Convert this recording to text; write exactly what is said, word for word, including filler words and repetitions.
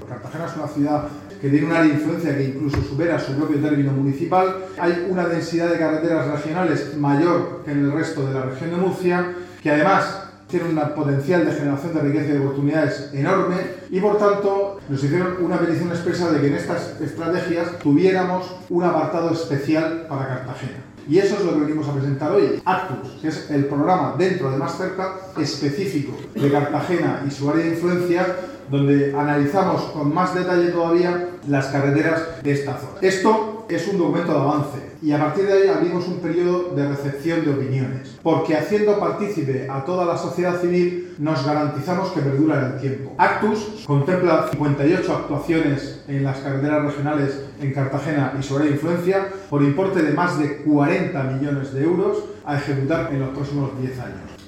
Cartagena es una ciudad que tiene un área de influencia que incluso supera su propio término municipal. Hay una densidad de carreteras regionales mayor que en el resto de la región de Murcia, que además tiene un potencial de generación de riqueza y de oportunidades enorme, y por tanto nos hicieron una petición expresa de que en estas estrategias tuviéramos un apartado especial para Cartagena. Y eso es lo que venimos a presentar hoy, Actus, que es el programa dentro de Más Cerca específico de Cartagena y su área de influencia, donde analizamos con más detalle todavía las carreteras de esta zona. Esto es un documento de avance y a partir de ahí abrimos un periodo de recepción de opiniones, porque haciendo partícipe a toda la sociedad civil nos garantizamos que perdura en el tiempo. Actus contempla cincuenta y ocho actuaciones en las carreteras regionales en Cartagena y su área de influencia por importe de más de cuarenta millones de euros a ejecutar en los próximos diez años.